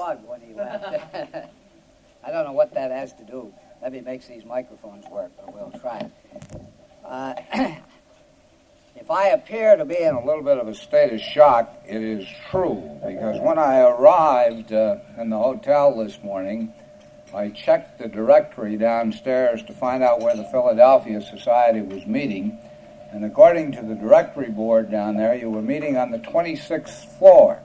plug when he left. I don't know what that has to do. Maybe it makes these microphones work, but we'll try it. If I appear to be in a little bit of a state of shock, it is true, because when I arrived in the hotel this morning, I checked the directory downstairs to find out where the Philadelphia Society was meeting, and according to the directory board down there, you were meeting on the 26th floor,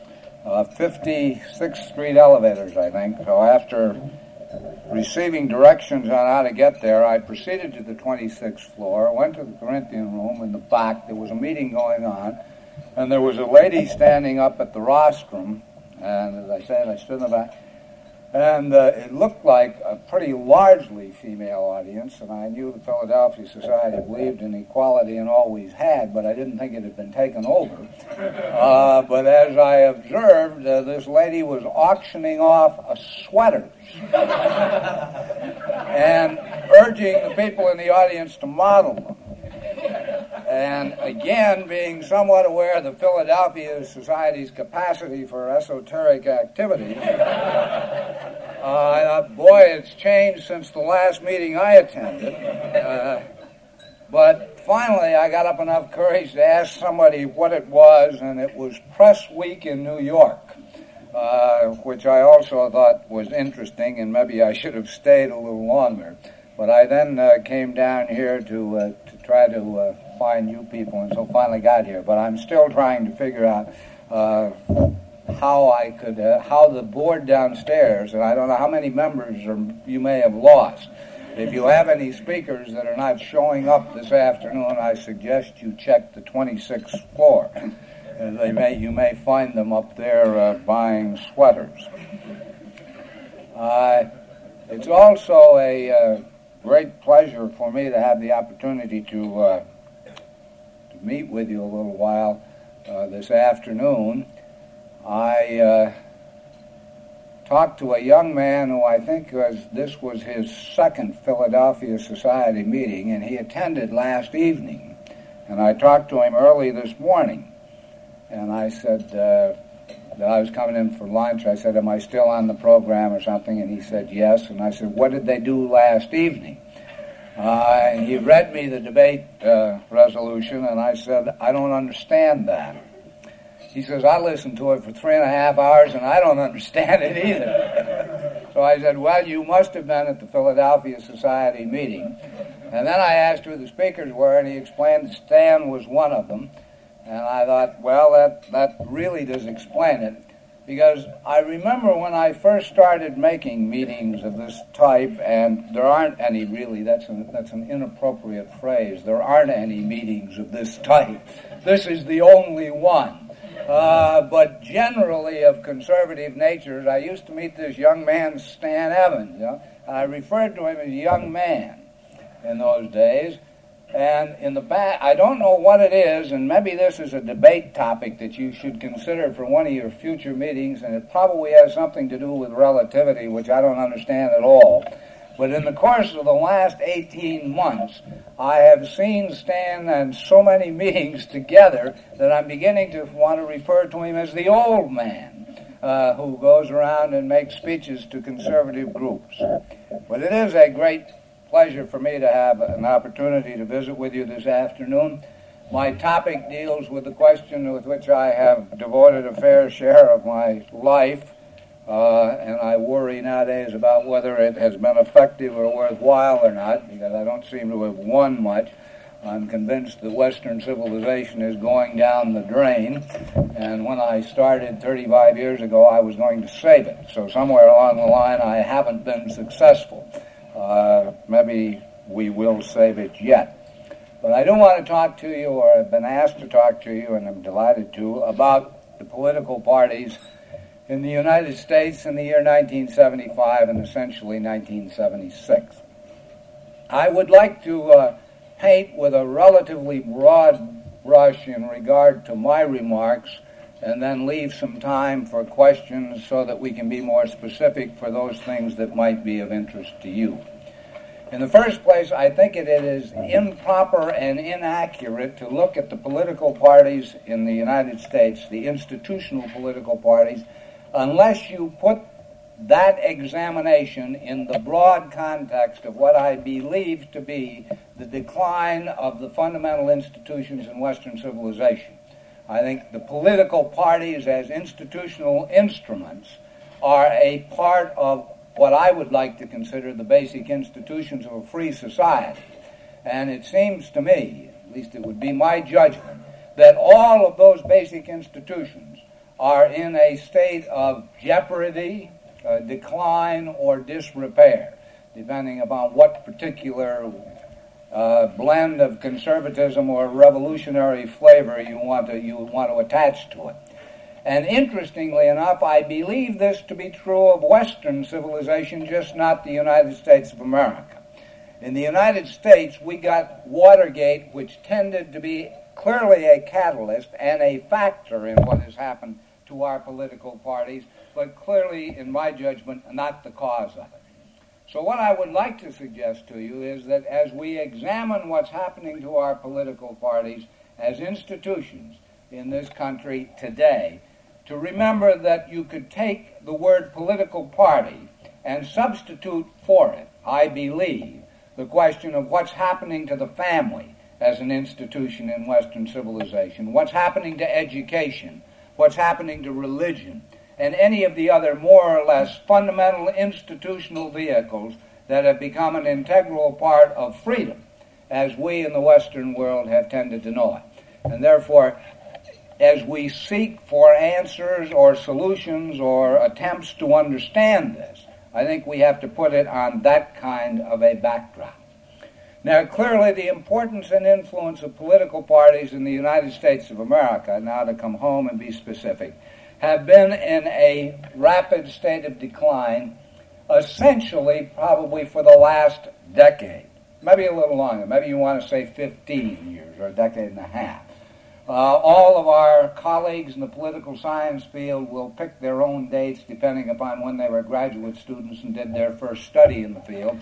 56th Street elevators, I think. So after receiving directions on how to get there, I proceeded to the 26th floor, went to the Corinthian room in the back. There was a meeting going on, and there was a lady standing up at the rostrum, and as I said, I stood in the back, and it looked like a pretty largely female audience, and I knew the Philadelphia Society believed in equality and always had, but I didn't think it had been taken over. But as I observed, this lady was auctioning off sweaters and urging the people in the audience to model them. And again, being somewhat aware of the Philadelphia Society's capacity for esoteric activity, I thought, boy, it's changed since the last meeting I attended. But finally, I got up enough courage to ask somebody what it was, and it was Press Week in New York, which I also thought was interesting, and maybe I should have stayed a little longer. But I then came down here to try to find you people, and so finally got here. But I'm still trying to figure out how I could, how the board downstairs, and I don't know how many members you may have lost. If you have any speakers that are not showing up this afternoon, I suggest you check the 26th floor. You may find them up there buying sweaters. It's also a great pleasure for me to have the opportunity to meet with you a little while this afternoon. I talked to a young man who I think this was his second Philadelphia Society meeting, and he attended last evening. And I talked to him early this morning, and I said that I was coming in for lunch. I said, am I still on the program or something? And he said, yes. And I said, what did they do last evening? And he read me the debate resolution, and I said, I don't understand that. He says, I listened to it for 3.5 hours, and I don't understand it either. So I said, well, you must have been at the Philadelphia Society meeting. And then I asked who the speakers were, and he explained Stan was one of them. And I thought, well, that really does explain it, because I remember when I first started making meetings of this type, and there aren't any really, that's an inappropriate phrase, there aren't any meetings of this type. This is the only one. But generally of conservative natures, I used to meet this young man, Stan Evans, and I referred to him as a young man in those days. And in the back, I don't know what it is, and maybe this is a debate topic that you should consider for one of your future meetings, and it probably has something to do with relativity, which I don't understand at all. But in the course of the last 18 months, I have seen Stan in so many meetings together that I'm beginning to want to refer to him as the old man who goes around and makes speeches to conservative groups. But it is a great pleasure for me to have an opportunity to visit with you this afternoon. My topic deals with the question with which I have devoted a fair share of my life, and I worry nowadays about whether it has been effective or worthwhile or not, because I don't seem to have won much. I'm convinced that Western civilization is going down the drain, and when I started 35 years ago, I was going to save it. So somewhere along the line, I haven't been successful. Maybe we will save it yet. But I do want to talk to you, or have been asked to talk to you, and I'm delighted to, about the political parties in the United States in the year 1975 and essentially 1976. I would like to paint with a relatively broad brush in regard to my remarks, and then leave some time for questions so that we can be more specific for those things that might be of interest to you. In the first place, I think it is improper and inaccurate to look at the political parties in the United States, the institutional political parties, unless you put that examination in the broad context of what I believe to be the decline of the fundamental institutions in Western civilization. I think the political parties as institutional instruments are a part of what I would like to consider the basic institutions of a free society. And it seems to me, at least it would be my judgment, that all of those basic institutions are in a state of jeopardy, decline, or disrepair, depending upon what particular blend of conservatism or revolutionary flavor you want to attach to it. And interestingly enough, I believe this to be true of Western civilization, just not the United States of America. In the United States, we got Watergate, which tended to be clearly a catalyst and a factor in what has happened to our political parties, but clearly, in my judgment, not the cause of it. So what I would like to suggest to you is that as we examine what's happening to our political parties as institutions in this country today, to remember that you could take the word political party and substitute for it, I believe, the question of what's happening to the family as an institution in Western civilization, what's happening to education, what's happening to religion, and any of the other more or less fundamental institutional vehicles that have become an integral part of freedom as we in the Western world have tended to know it. And therefore, as we seek for answers or solutions or attempts to understand this, I think we have to put it on that kind of a background. Now, clearly, the importance and influence of political parties in the United States of America, now to come home and be specific, have been in a rapid state of decline, essentially probably for the last decade, maybe a little longer. Maybe you want to say 15 years or a decade and a half. All of our colleagues in the political science field will pick their own dates depending upon when they were graduate students and did their first study in the field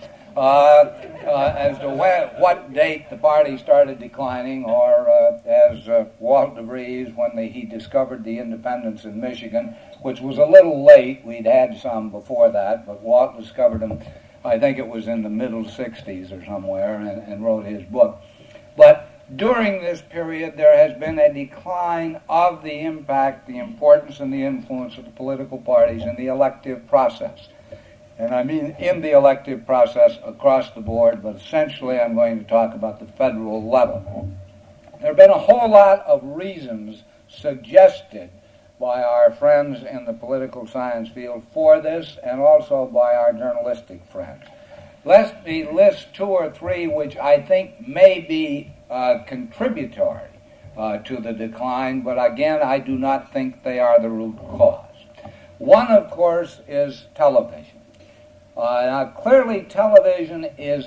as to what date the party started declining, or as Walt DeVries, when he discovered the independents in Michigan, which was a little late. We'd had some before that, but Walt discovered them, I think it was in the middle 60s or somewhere, and wrote his book. But during this period, there has been a decline of the impact, the importance, and the influence of the political parties in the elective process. And I mean in the elective process across the board, but essentially I'm going to talk about the federal level. There have been a whole lot of reasons suggested by our friends in the political science field for this, and also by our journalistic friends. Let me list two or three which I think may be contributory to the decline, but again, I do not think they are the root cause. One, of course, is television. Now, clearly, television is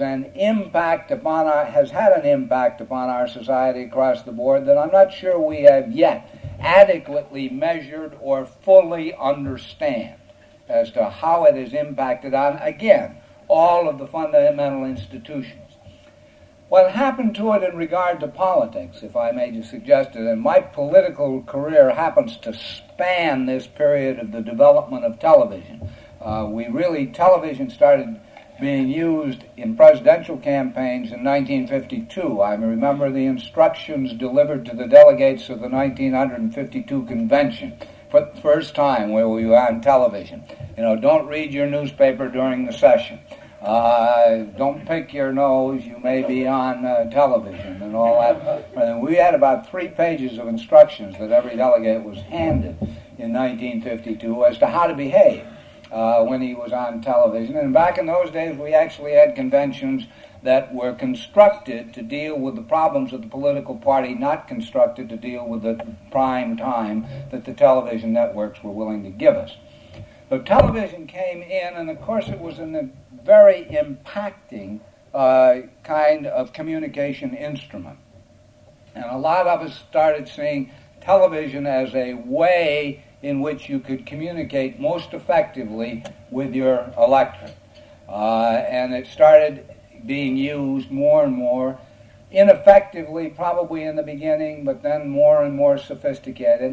has had an impact upon our society across the board that I'm not sure we have yet adequately measured or fully understand as to how it has impacted on, again, all of the fundamental institutions. What happened to it in regard to politics, if I may just suggest it, and my political career happens to span this period of the development of television. Television started being used in presidential campaigns in 1952. I remember the instructions delivered to the delegates of the 1952 convention for the first time where we were on television. Don't read your newspaper during the session. Don't pick your nose, you may be on television and all that. And we had about 3 pages of instructions that every delegate was handed in 1952 as to how to behave when he was on television. And back in those days, we actually had conventions that were constructed to deal with the problems of the political party, not constructed to deal with the prime time that the television networks were willing to give us. But television came in, and of course it was a very impacting kind of communication instrument. And a lot of us started seeing television as a way in which you could communicate most effectively with your electorate. And it started being used more and more, ineffectively probably in the beginning, but then more and more sophisticated.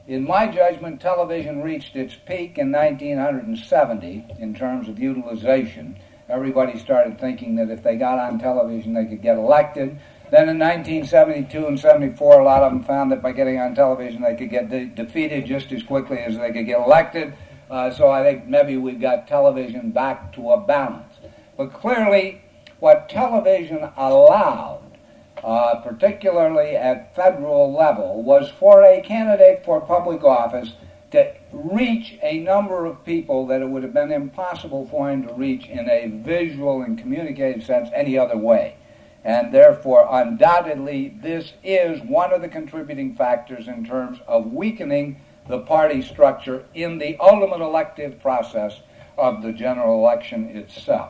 In my judgment, television reached its peak in 1970 in terms of utilization. Everybody started thinking that if they got on television, they could get elected. Then in 1972 and 74, a lot of them found that by getting on television, they could get defeated just as quickly as they could get elected. So I think maybe we've got television back to a balance. But clearly, what television allowed, particularly at federal level, was for a candidate for public office to reach a number of people that it would have been impossible for him to reach in a visual and communicative sense any other way. And therefore, undoubtedly, this is one of the contributing factors in terms of weakening the party structure in the ultimate elective process of the general election itself.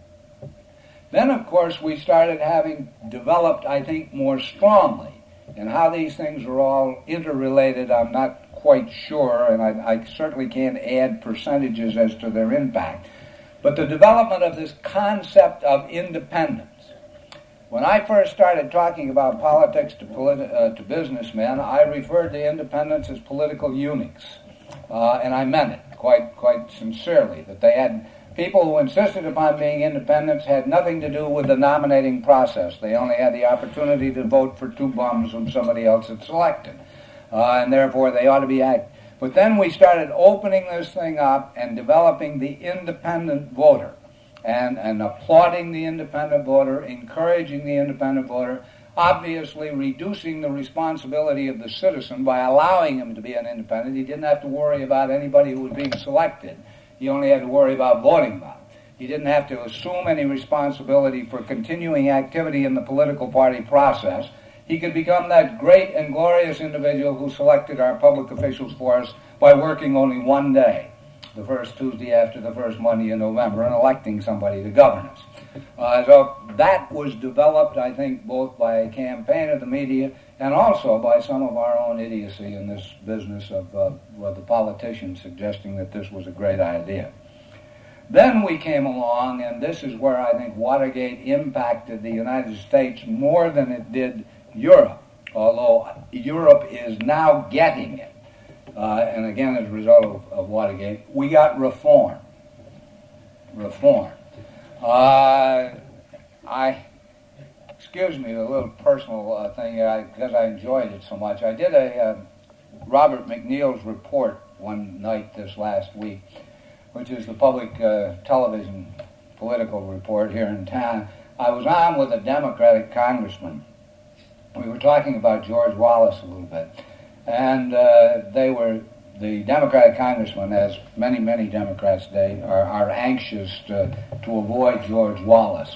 Then, of course, we started having developed, I think, more strongly. And how these things are all interrelated, I'm not quite sure, and I certainly can't add percentages as to their impact. But the development of this concept of independence. When I first started talking about politics to businessmen, I referred to independents as political eunuchs. And I meant it quite sincerely, that they had people who insisted upon being independents had nothing to do with the nominating process. They only had the opportunity to vote for two bums whom somebody else had selected. And therefore they ought to be active. But then we started opening this thing up and developing the independent voter. And applauding the independent voter, encouraging the independent voter, obviously reducing the responsibility of the citizen by allowing him to be an independent. He didn't have to worry about anybody who was being selected. He only had to worry about voting about. He didn't have to assume any responsibility for continuing activity in the political party process. He could become that great and glorious individual who selected our public officials for us by working only one day, the first Tuesday after the first Monday in November, and electing somebody to govern us. So that was developed, I think, both by a campaign of the media and also by some of our own idiocy in this business of the politicians suggesting that this was a great idea. Then we came along, and this is where I think Watergate impacted the United States more than it did Europe, although Europe is now getting it. And again, as a result of Watergate, we got reform. Excuse me, a little personal thing, because I enjoyed it so much. I did a Robert McNeil's report one night this last week, which is the public television political report here in town. I was on with a Democratic congressman. We were talking about George Wallace a little bit. And the Democratic congressman, as many Democrats today, are anxious to avoid George Wallace.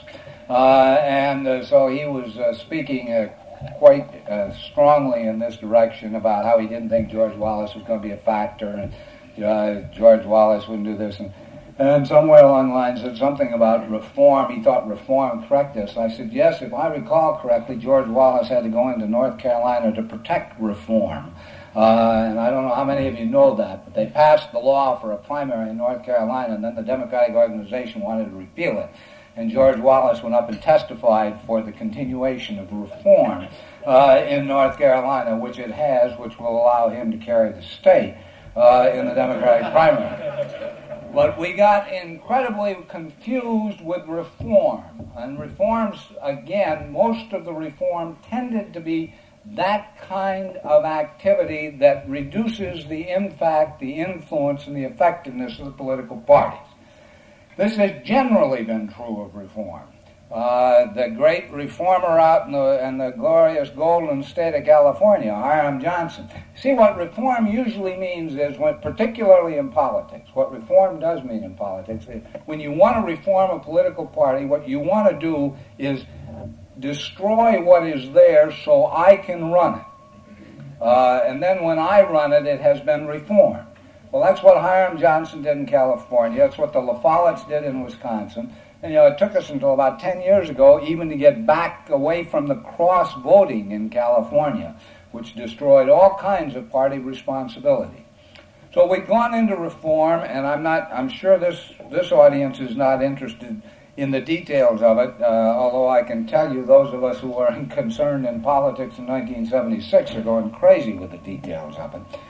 So he was speaking quite strongly in this direction about how he didn't think George Wallace was going to be a factor, and George Wallace wouldn't do this. And somewhere along the line said something about reform. He thought reform corrected us. I said, yes, if I recall correctly, George Wallace had to go into North Carolina to protect reform. And I don't know how many of you know that, but they passed the law for a primary in North Carolina, and then the Democratic organization wanted to repeal it. And George Wallace went up and testified for the continuation of reform in North Carolina, which it has, which will allow him to carry the state in the Democratic primary. But we got incredibly confused with reform. And reforms, again, most of the reform tended to be that kind of activity that reduces the impact, the influence, and the effectiveness of the political parties. This has generally been true of reform. The great reformer out in the glorious golden state of California, Hiram Johnson. See, what reform usually means is, particularly in politics, what reform does mean in politics is when you want to reform a political party, what you want to do is destroy what is there so I can run it. And then when I run it, it has been reformed. Well, that's what Hiram Johnson did in California. That's what the La Follettes did in Wisconsin. And, it took us until about 10 years ago even to get back away from the cross-voting in California, which destroyed all kinds of party responsibility. So we've gone into reform, and I'm sure this audience is not interested in the details of it, although I can tell you those of us who are concerned in politics in 1976 are going crazy with the details of it.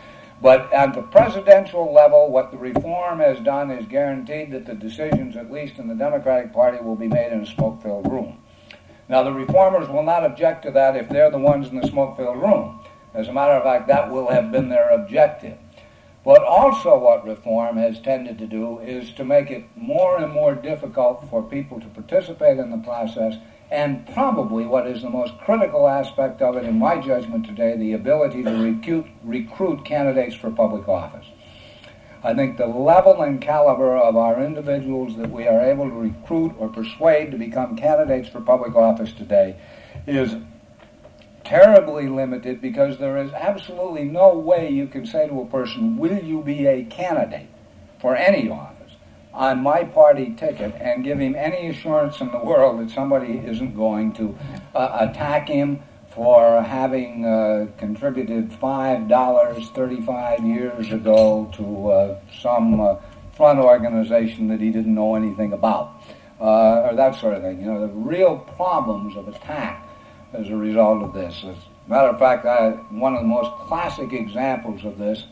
But at the presidential level, what the reform has done is guaranteed that the decisions, at least in the Democratic Party, will be made in a smoke-filled room. Now, the reformers will not object to that if they're the ones in the smoke-filled room. As a matter of fact, that will have been their objective. But also what reform has tended to do is to make it more and more difficult for people to participate in the process, and probably what is the most critical aspect of it, in my judgment today, the ability to recruit candidates for public office. I think the level and caliber of our individuals that we are able to recruit or persuade to become candidates for public office today is terribly limited, because there is absolutely no way you can say to a person, will you be a candidate for any office on my party ticket, and give him any assurance in the world that somebody isn't going to attack him for having contributed $5 35 years ago to some front organization that he didn't know anything about, or that sort of thing. You know, the real problems of attack as a result of this. As a matter of fact, one of the most classic examples of this,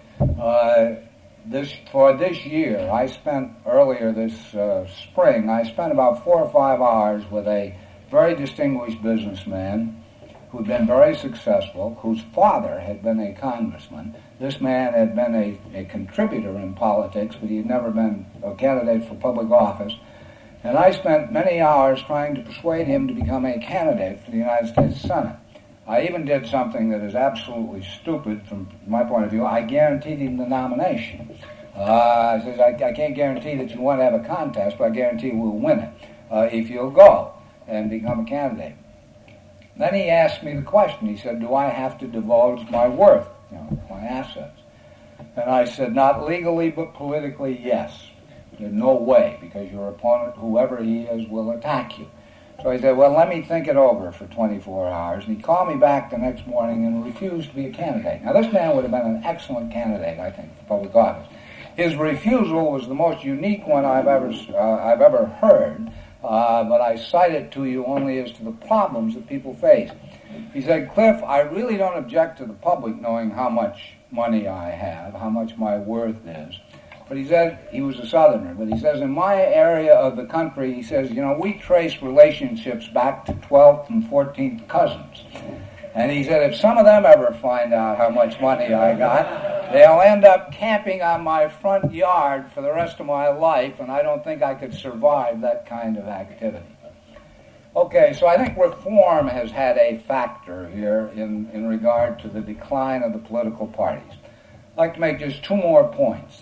for this year, I spent earlier this spring, I spent about 4 or 5 hours with a very distinguished businessman who'd been very successful, whose father had been a congressman. This man had been a contributor in politics, but he had never been a candidate for public office. And I spent many hours trying to persuade him to become a candidate for the United States Senate. I even did something that is absolutely stupid from my point of view. I guaranteed him the nomination. I said, I can't guarantee that you want to have a contest, but I guarantee we'll win it if you'll go and become a candidate. Then he asked me the question. He said, do I have to divulge my worth, my assets? And I said, not legally, but politically, yes. There's no way, because your opponent, whoever he is, will attack you. So he said, well, let me think it over for 24 hours. And he called me back the next morning and refused to be a candidate. Now, this man would have been an excellent candidate, I think, for public office. His refusal was the most unique one I've ever heard, but I cite it to you only as to the problems that people face. He said, Cliff, I really don't object to the public knowing how much money I have, how much my worth is. But he said, he was a Southerner, but he says, in my area of the country, he says, we trace relationships back to 12th and 14th cousins. And he said, if some of them ever find out how much money I got, they'll end up camping on my front yard for the rest of my life, and I don't think I could survive that kind of activity. Okay, so I think reform has had a factor here in regard to the decline of the political parties. I'd like to make just 2 more points.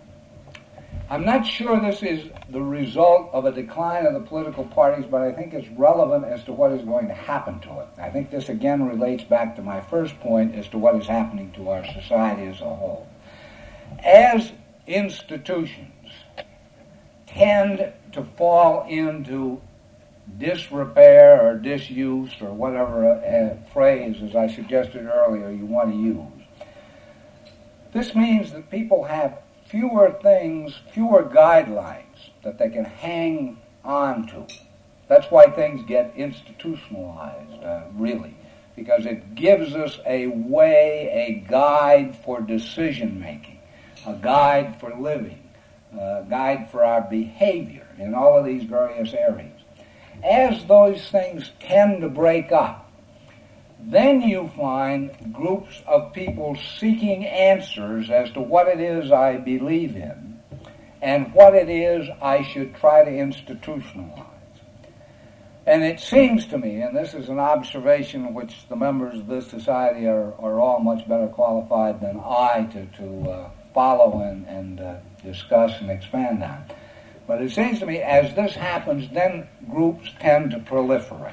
I'm not sure this is the result of a decline of the political parties, but I think it's relevant as to what is going to happen to it. I think this again relates back to my first point as to what is happening to our society as a whole. As institutions tend to fall into disrepair or disuse or whatever phrase, as I suggested earlier, you want to use, this means that people have fewer things, fewer guidelines that they can hang on to. That's why things get institutionalized, really, because it gives us a way, a guide for decision-making, a guide for living, a guide for our behavior in all of these various areas. As those things tend to break up, then you find groups of people seeking answers as to what it is I believe in and what it is I should try to institutionalize. And it seems to me, and this is an observation which the members of this society are all much better qualified than I to follow and discuss and expand on, but it seems to me as this happens, then groups tend to proliferate.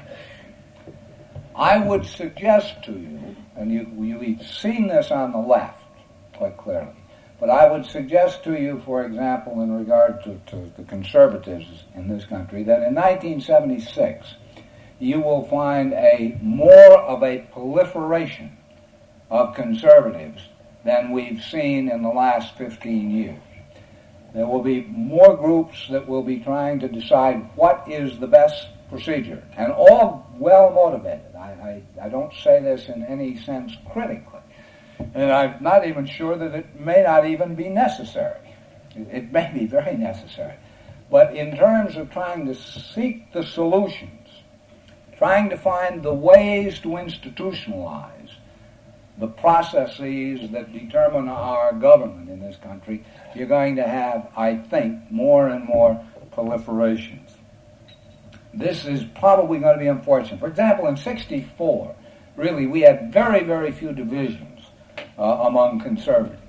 I would suggest to you, and you've seen this on the left quite clearly, but I would suggest to you, for example, in regard to the conservatives in this country, that in 1976 you will find more of a proliferation of conservatives than we've seen in the last 15 years. There will be more groups that will be trying to decide what is the best procedure, and all well motivated. I don't say this in any sense critically, And I'm not even sure that it may not even be necessary. It may be very necessary. But in terms of trying to seek the solutions, trying to find the ways to institutionalize the processes that determine our government in this country, you're going to have, I think, more and more proliferations. This is probably going to be unfortunate. For example, in '64, really, we had very, very few divisions among conservatives.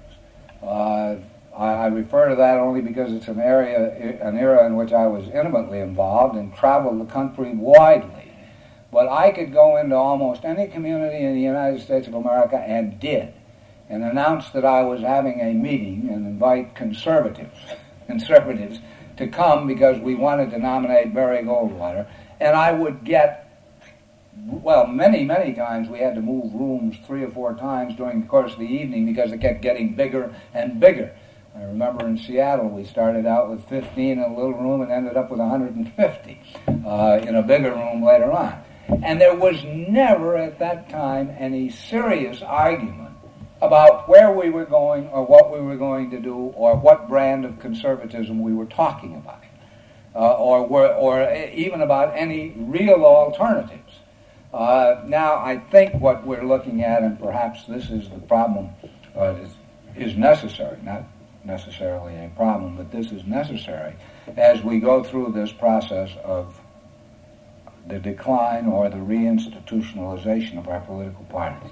I refer to that only because it's an era in which I was intimately involved and traveled the country widely. But I could go into almost any community in the United States of America, and did, and announce that I was having a meeting and invite conservatives to come because we wanted to nominate Barry Goldwater. And I would get, well, many, many times we had to move rooms 3 or 4 times during the course of the evening because it kept getting bigger and bigger. I remember in Seattle we started out with 15 in a little room and ended up with 150 in a bigger room later on. And there was never at that time any serious argument about where we were going or what we were going to do or what brand of conservatism we were talking about, or even about any real alternatives. Now, I think what we're looking at, and perhaps this is the problem, is necessary, not necessarily a problem, but this is necessary as we go through this process of the decline or the reinstitutionalization of our political parties.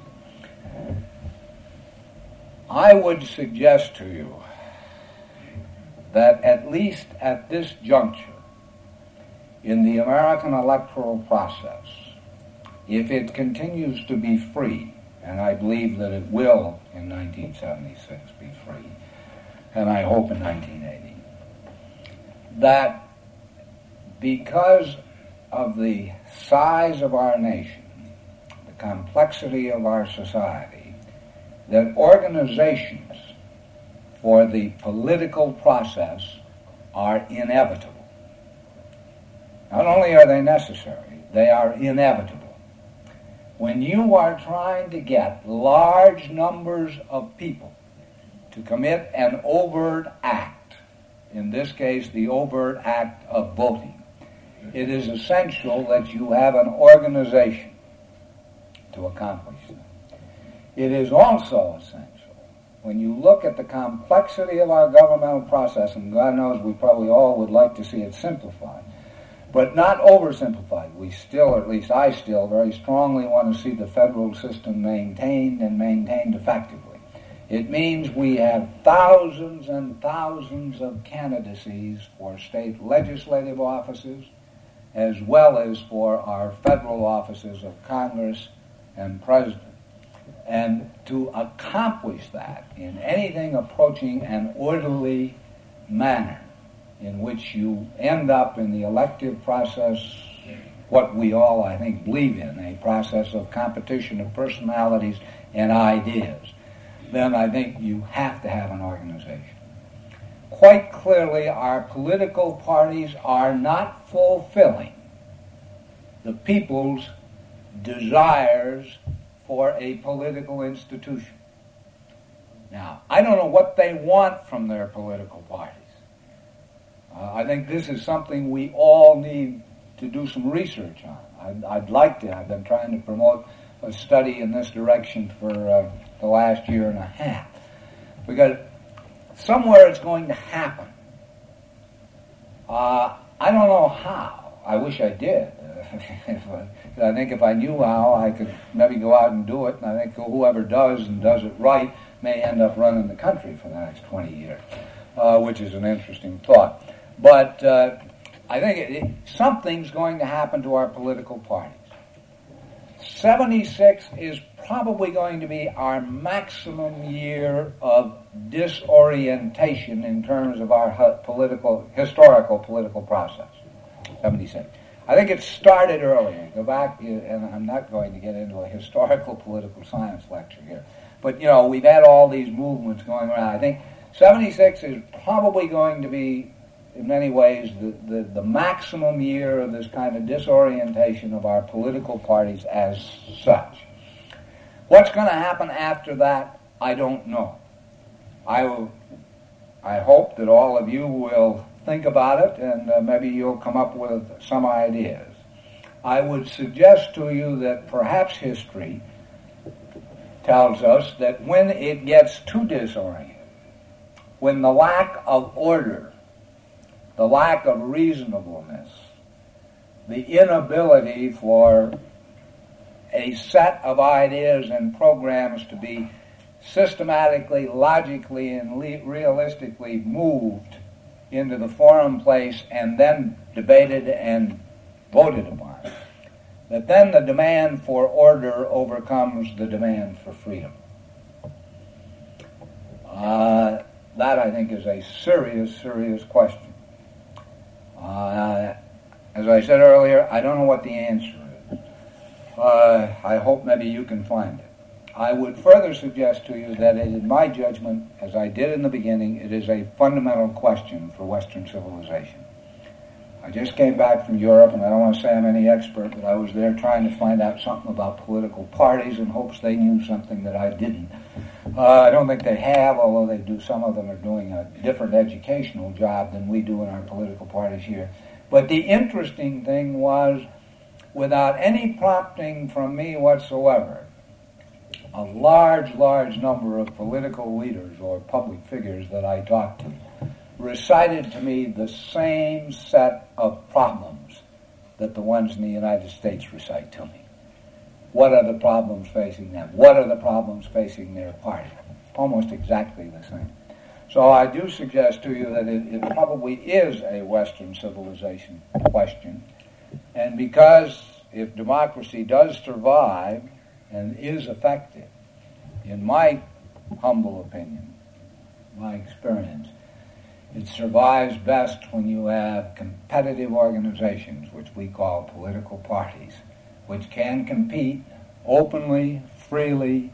I would suggest to you that at least at this juncture in the American electoral process, if it continues to be free, and I believe that it will in 1976 be free, and I hope in 1980, that because of the size of our nation, the complexity of our society, that organizations for the political process are inevitable. Not only are they necessary, they are inevitable. When you are trying to get large numbers of people to commit an overt act, in this case the overt act of voting, it is essential that you have an organization to accomplish that. It is also essential, when you look at the complexity of our governmental process, and God knows we probably all would like to see it simplified, but not oversimplified. We still, or at least I still, very strongly want to see the federal system maintained and maintained effectively. It means we have thousands and thousands of candidacies for state legislative offices, as well as for our federal offices of Congress and President. And to accomplish that in anything approaching an orderly manner in which you end up in the elective process, what we all, I think, believe in, a process of competition of personalities and ideas, then I think you have to have an organization. Quite clearly, our political parties are not fulfilling the people's desires for a political institution. Now, I don't know what they want from their political parties. I think this is something we all need to do some research on. I'd like to. I've been trying to promote a study in this direction for the last year and a half. Because somewhere it's going to happen. I don't know how. I wish I did. I think if I knew how, I could maybe go out and do it, and I think whoever does and does it right may end up running the country for the next 20 years, which is an interesting thought. But I think something's going to happen to our political parties. 76 is probably going to be our maximum year of disorientation in terms of our historical political process. 76. I think it started earlier. Go back, and I'm not going to get into a historical political science lecture here, but we've had all these movements going around. I think 76 is probably going to be, in many ways, the maximum year of this kind of disorientation of our political parties as such. What's going to happen after that, I don't know. I hope that all of you will think about it, and maybe you'll come up with some ideas. I would suggest to you that perhaps history tells us that when it gets too disoriented, when the lack of order, the lack of reasonableness, the inability for a set of ideas and programs to be systematically, logically, and realistically moved into the forum place and then debated and voted upon, that then the demand for order overcomes the demand for freedom. That, I think, is a serious, serious question. As I said earlier, I don't know what the answer is. I hope maybe you can find it. I would further suggest to you that in my judgment, as I did in the beginning, it is a fundamental question for Western civilization. I just came back from Europe, and I don't want to say I'm any expert, but I was there trying to find out something about political parties in hopes they knew something that I didn't. I don't think they have, although they do. Some of them are doing a different educational job than we do in our political parties here. But the interesting thing was, without any prompting from me whatsoever, a large, large number of political leaders or public figures that I talked to recited to me the same set of problems that the ones in the United States recite to me. What are the problems facing them? What are the problems facing their party? Almost exactly the same. So I do suggest to you that it probably is a Western civilization question. And because if democracy does survive and is effective, in my humble opinion, my experience, it survives best when you have competitive organizations, which we call political parties, which can compete openly, freely,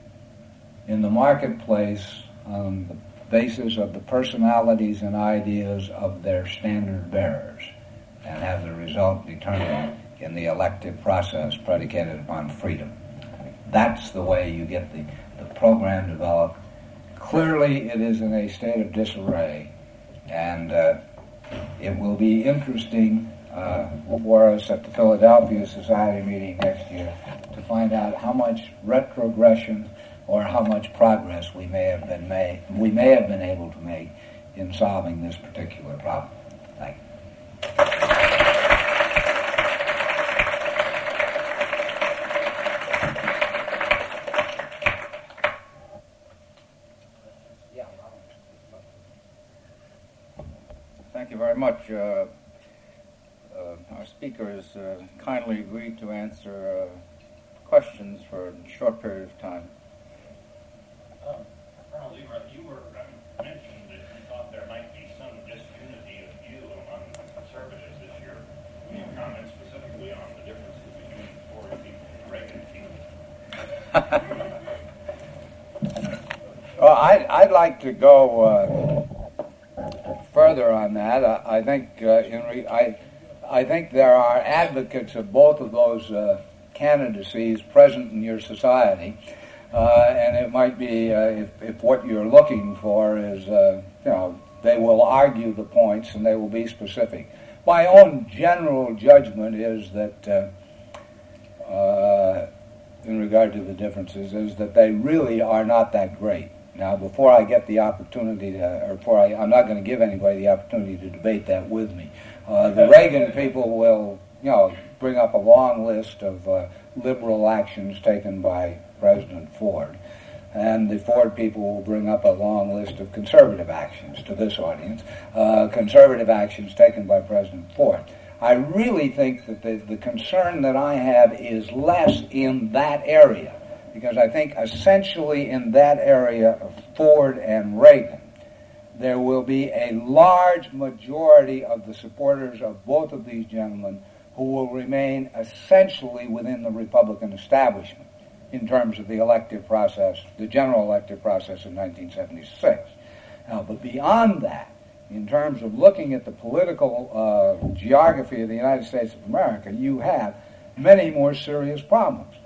in the marketplace on the basis of the personalities and ideas of their standard bearers, and have the result determined in the elective process predicated upon freedom. That's the way you get the program developed. Clearly, it is in a state of disarray, and it will be interesting for us at the Philadelphia Society meeting next year to find out how much retrogression or how much progress we may have been able to make in solving this particular problem. Thank you. Thank you very much. Our speakers kindly agreed to answer questions for a short period of time. Colonel Lever, you were mentioned that you thought there might be some disunity of view among conservatives this year. Can you comment specifically on the differences between the Ford people and the Reagan people? Well, I'd like to go further on that. I think I think there are advocates of both of those candidacies present in your society, and it might be if what you're looking for is they will argue the points and they will be specific. My own general judgment is that in regard to the differences is that they really are not that great. Now, before I get the opportunity I'm not going to give anybody the opportunity to debate that with me. The Reagan people will, bring up a long list of liberal actions taken by President Ford, and the Ford people will bring up a long list of conservative actions to this audience, conservative actions taken by President Ford. I really think that the concern that I have is less in that area, because I think essentially in that area of Ford and Reagan, there will be a large majority of the supporters of both of these gentlemen who will remain essentially within the Republican establishment in terms of the elective process, the general elective process in 1976. Now, but beyond that, in terms of looking at the political geography of the United States of America, you have many more serious problems.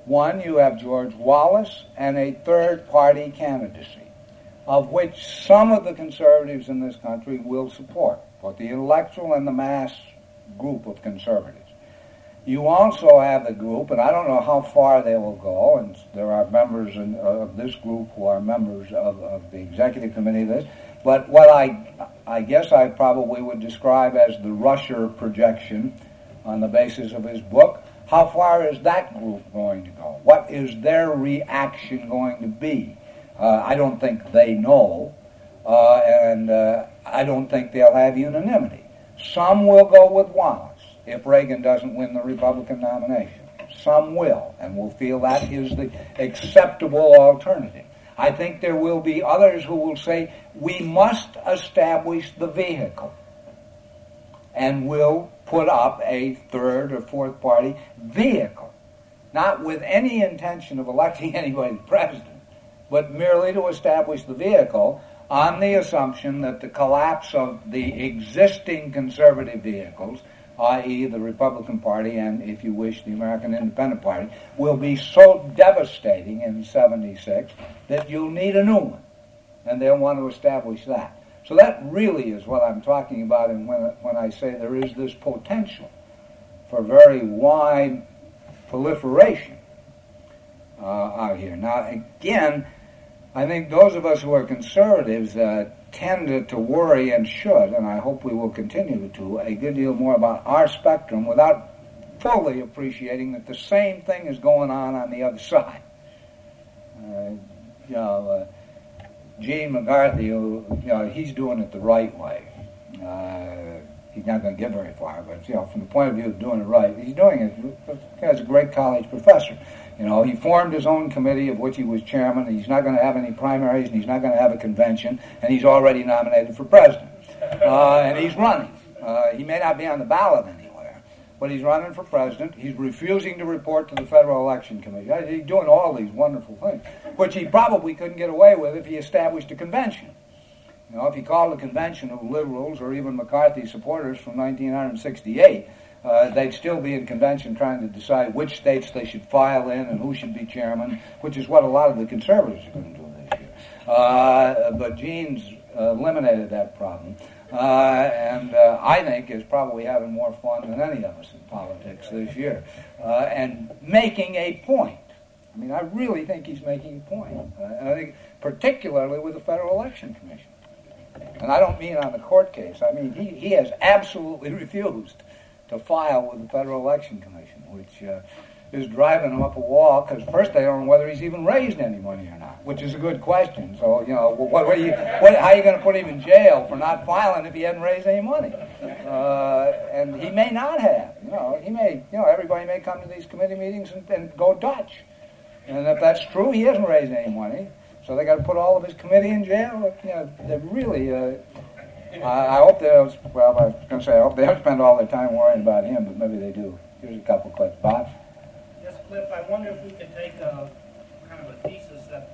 One, you have George Wallace and a third-party candidacy, of which some of the conservatives in this country will support, both the intellectual and the mass group of conservatives. You also have the group, and I don't know how far they will go, and there are members of this group who are members of the executive committee of this, but what I guess I probably would describe as the Rusher projection on the basis of his book. How far is that group going to go? What is their reaction going to be? I don't think they know, and I don't think they'll have unanimity. Some will go with Wallace if Reagan doesn't win the Republican nomination. Some will, and will feel that is the acceptable alternative. I think there will be others who will say, we must establish the vehicle, and will put up a third or fourth party vehicle, not with any intention of electing anybody president, but merely to establish the vehicle on the assumption that the collapse of the existing conservative vehicles, i.e. the Republican Party and, if you wish, the American Independent Party, will be so devastating in 76 that you'll need a new one, and they'll want to establish that. So that really is what I'm talking about, and when I say there is this potential for very wide proliferation out here. Now, again, I think those of us who are conservatives tend to worry, and should, and I hope we will continue to, a good deal more about our spectrum without fully appreciating that the same thing is going on the other side. Gene McCarthy, he's doing it the right way. He's not going to get very far, but from the point of view of doing it right, he's doing it as a great college professor. He formed his own committee of which he was chairman, and he's not going to have any primaries, and he's not going to have a convention, and he's already nominated for president. And he's running. He may not be on the ballot anywhere, but he's running for president. He's refusing to report to the Federal Election Commission. He's doing all these wonderful things, which he probably couldn't get away with if he established a convention. If he called a convention of liberals or even McCarthy supporters from 1968, they'd still be in convention trying to decide which states they should file in and who should be chairman, which is what a lot of the conservatives are going to do this year. But Gene's eliminated that problem, and I think is probably having more fun than any of us in politics this year, and making a point. I mean, I really think he's making a point. And I think particularly with the Federal Election Commission. And I don't mean on the court case. I mean, he has absolutely refused to file with the Federal Election Commission, which is driving him up a wall, because first they don't know whether he's even raised any money or not, which is a good question. So, how are you going to put him in jail for not filing if he hadn't raised any money? And he may not have. Everybody may come to these committee meetings and go Dutch. And if that's true, he hasn't raised any money. So they got to put all of his committee in jail. They're really. I hope they don't. Well, I was going to say I hope they don't spend all their time worrying about him, but maybe they do. Here's a couple clips, Bob. Yes, Cliff. I wonder if we could take a kind of a thesis that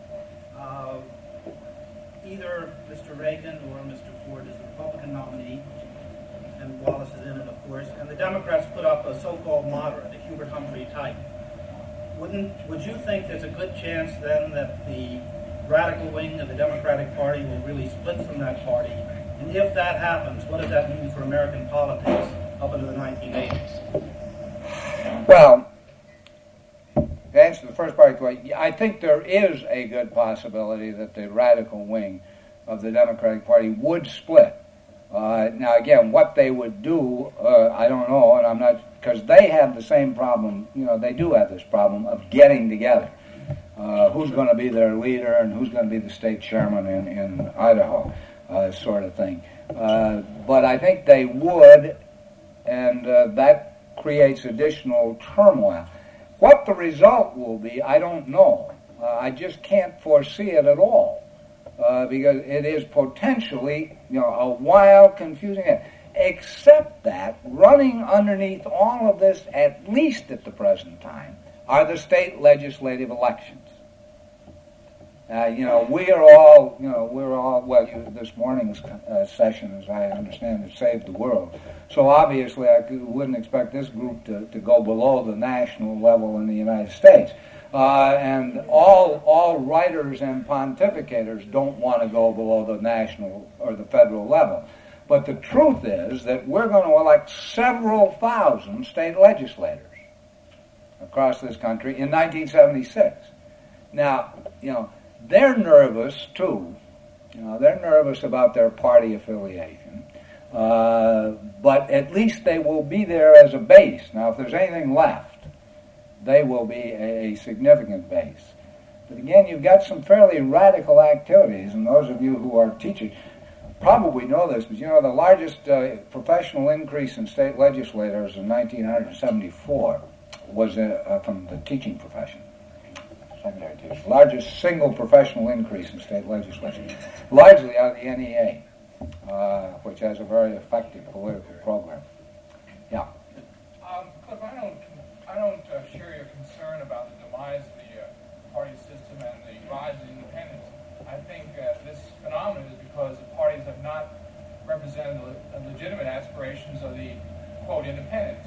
either Mr. Reagan or Mr. Ford is the Republican nominee, and Wallace is in it, of course, and the Democrats put up a so-called moderate, a Hubert Humphrey type. Would you think there's a good chance then that the radical wing of the Democratic Party will really split from that party? And if that happens, what does that mean for American politics up into the 1980s? Well, to answer the first part of the question, I think there is a good possibility that the radical wing of the Democratic Party would split. Now, again, what they would do, I don't know, and I'm not, because they have the same problem, they do have this problem of getting together. Who's going to be their leader and who's going to be the state chairman in Idaho, sort of thing. But I think they would, and that creates additional turmoil. What the result will be, I don't know. I just can't foresee it at all, because it is potentially, a wild, confusing. Except that running underneath all of this, at least at the present time, are the state legislative elections. We're all, this morning's session, as I understand it, saved the world. So obviously I wouldn't expect this group to go below the national level in the United States. And all writers and pontificators don't want to go below the national or the federal level. But the truth is that we're going to elect several thousand state legislators across this country in 1976. Now, they're nervous too. They're nervous about their party affiliation. But at least they will be there as a base. Now, if there's anything left, they will be a significant base. But again, you've got some fairly radical activities, and those of you who are teachers probably know this, but the largest professional increase in state legislators in 1974 was from the teaching profession. Secondary teachers. Largest single professional increase in state legislation, largely out of the NEA, which has a very effective political program. Yeah. Cliff, I don't share your concern about the demise of the party system and the rise of independence. I think this phenomenon is because the parties have not represented the legitimate aspirations of the, quote, independents.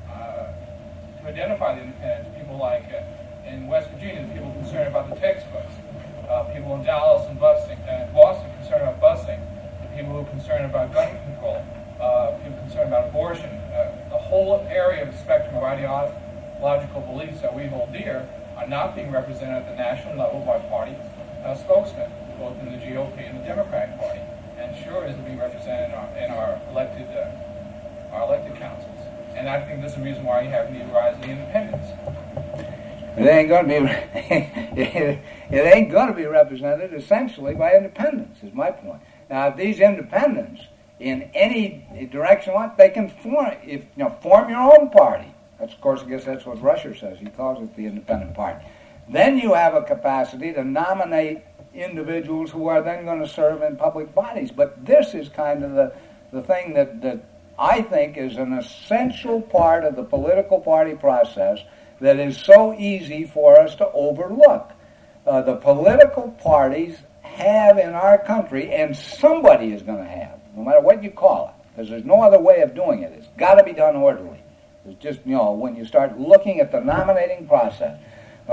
To identify the independents, people like in West Virginia, people concerned about the textbooks, people in Dallas and Boston concerned about busing, people who are concerned about gun control, people concerned about abortion. The whole area of the spectrum of ideological beliefs that we hold dear are not being represented at the national level by party spokesmen, both in the GOP and the Democratic Party, and sure isn't being represented in our elected councils. And I think this is the reason why you have the rise of the independents. It ain't going to be. It ain't going to be represented essentially by independents. Is my point. Now, if these independents, in any direction, they can form your own party. That's, of course, I guess that's what Rusher says. He calls it the independent party. Then you have a capacity to nominate individuals who are then going to serve in public bodies. But this is kind of the thing that I think is an essential part of the political party process that is so easy for us to overlook. The political parties have in our country, and somebody is going to have, no matter what you call it, because there's no other way of doing it. It's got to be done orderly. It's just, when you start looking at the nominating process.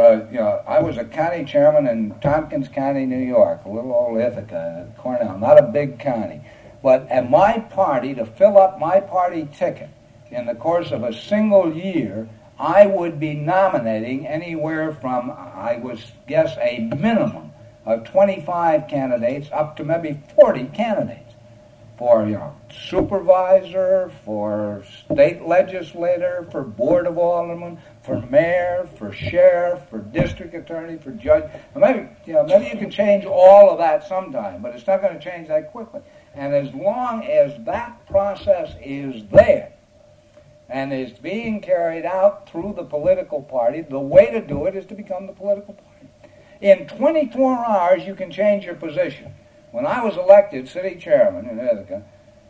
I was a county chairman in Tompkins County, New York, a little old Ithaca, Cornell, not a big county. But at my party, to fill up my party ticket in the course of a single year, I would be nominating anywhere from, I would guess, a minimum of 25 candidates up to maybe 40 candidates for, supervisor, for state legislator, for board of aldermen, for mayor, for sheriff, for district attorney, for judge. Maybe you can change all of that sometime, but it's not going to change that quickly. And as long as that process is there and is being carried out through the political party, the way to do it is to become the political party. In 24 hours, you can change your position. When I was elected city chairman in Ithaca,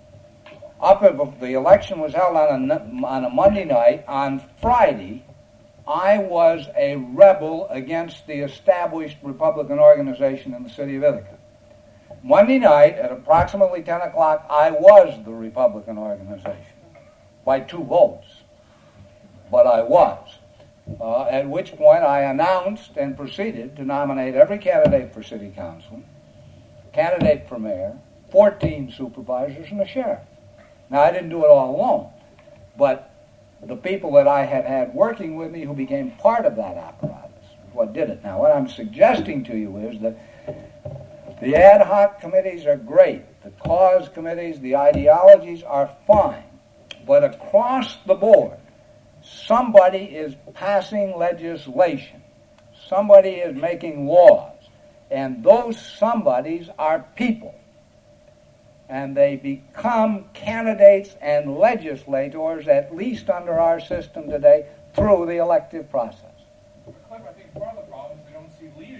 the election was held on a Monday night. On Friday, I was a rebel against the established Republican organization in the city of Ithaca. Monday night, at approximately 10 o'clock, I was the Republican organization by 2 votes, but I was. At which point I announced and proceeded to nominate every candidate for city council, candidate for mayor, 14 supervisors, and a sheriff. Now, I didn't do it all alone, but the people that I had had working with me who became part of that apparatus is what did it. Now, what I'm suggesting to you is that the ad hoc committees are great. The cause committees, the ideologies are fine. But across the board, somebody is passing legislation. Somebody is making laws. And those somebodies are people. And they become candidates and legislators, at least under our system today, through the elective process. Cliff, I think part of the problem is they don't see leadership.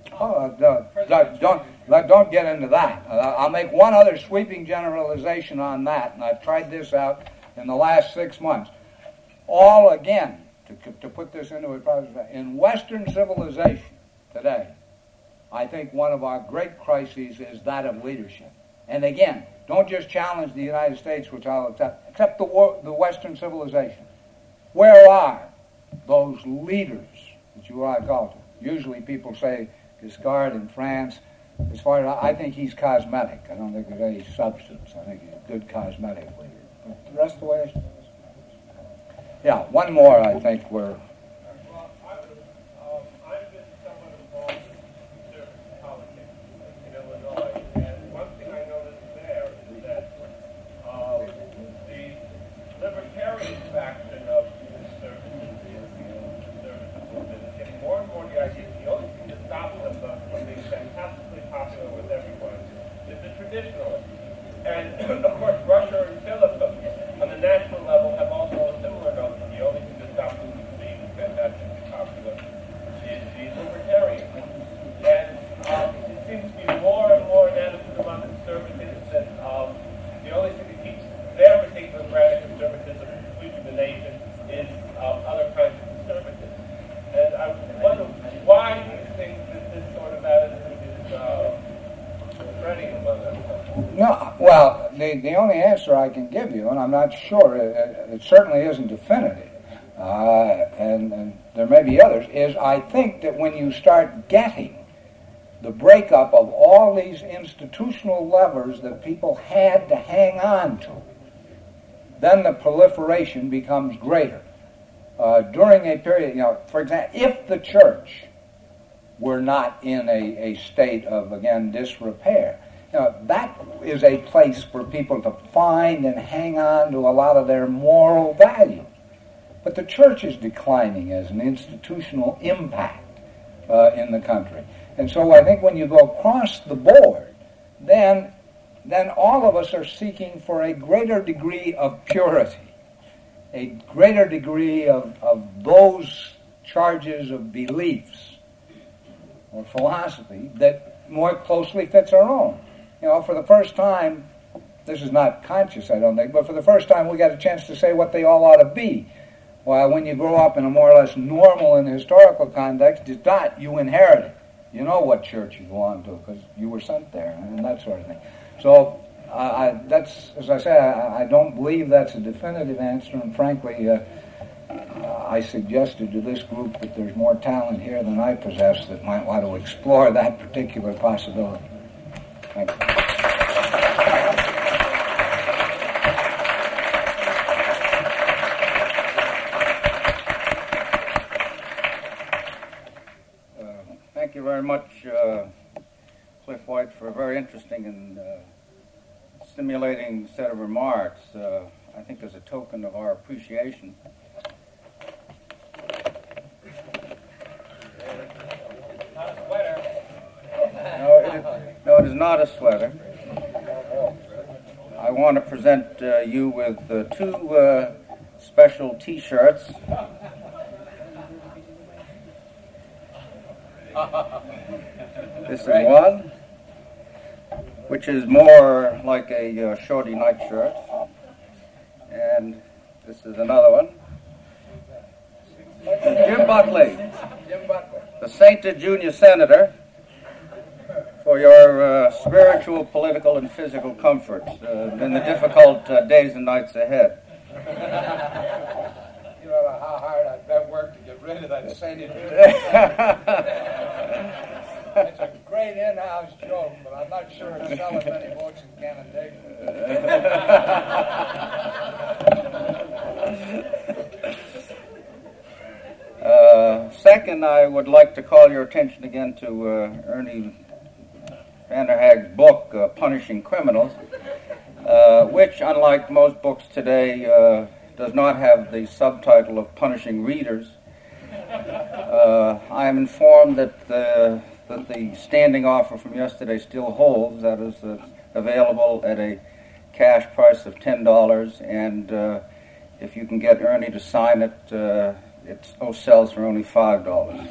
Don't get into that. I'll make one other sweeping generalization on that, and I've tried this out in the last 6 months. All again, to put this into a in Western civilization today, I think one of our great crises is that of leadership. And again, don't just challenge the United States, which I'll accept the Western civilization. Where are those leaders that you like Alta. Usually people say Giscard in France. As far as I think he's cosmetic. I don't think there's any substance. I think he's a good cosmetic leader. But the rest of the way, yeah, one more. I think we're. Well, I've been somewhat involved in conservative politics in Illinois, and one thing I noticed there is that the libertarian faction of conservatism is getting more and more the idea that the only thing that stops them from being fantastically popular with everyone is the traditionalists. And of course, Russia and Philip, on the national level, have also a similar notion. The only thing that stops them from being fantastically popular is the libertarians. And it seems to be more and more an attitude among conservatives that the only thing that keeps their particular brand of conservatism from sweeping the nation is other kinds of conservatism. And I wonder, why do you think that this sort of attitude is spreading among us? No, well, the only answer I can give you, and I'm not sure, it certainly isn't definitive, and there may be others, is I think that when you start getting the breakup of all these institutional levers that people had to hang on to, then the proliferation becomes greater. During a period, for example, if the church were not in a state of, again, disrepair, that is a place for people to find and hang on to a lot of their moral value. But the church is declining as an institutional impact in the country. And so I think when you go across the board, then all of us are seeking for a greater degree of purity, a greater degree of those charges of beliefs or philosophy that more closely fits our own. For the first time, this is not conscious, I don't think, but for the first time we got a chance to say what they all ought to be. While when you grow up in a more or less normal and historical context, it's not, you inherit it. You know what church you belong to because you were sent there and that sort of thing. So that's, as I say, I don't believe that's a definitive answer, and frankly, I suggested to this group that there's more talent here than I possess that might want to explore that particular possibility. Thank you. Thank you very much, Cliff White, for a very interesting and stimulating set of remarks. I think as a token of our appreciation. No, it is not a sweater. I want to present you with two special T-shirts. This is one, which is more like a shorty nightshirt, and this is another one. Jim Buckley, the sainted junior senator, for your spiritual, political, and physical comforts in the difficult days and nights ahead. You don't know how hard I've worked to get rid of that sainted. It's a great in-house joke, but I'm not sure it's selling many votes in Canandaigua. Second, I would like to call your attention again to Ernie Vanderhaeg's book, Punishing Criminals, which, unlike most books today, does not have the subtitle of Punishing Readers. I am informed that the standing offer from yesterday still holds. That is available at a cash price of $10, and if you can get Ernie to sign it, it sells for only $5.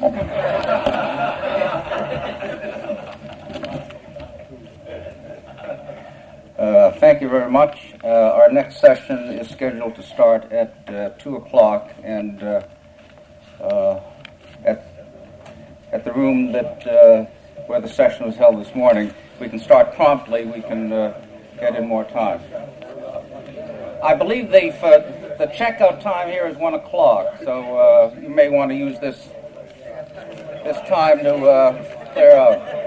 Thank you very much. Our next session is scheduled to start at 2 o'clock, and at the room that where the session was held this morning. We can start promptly. We can get in more time. I believe the checkout time here is 1 o'clock, so you may want to use this this time to clear out.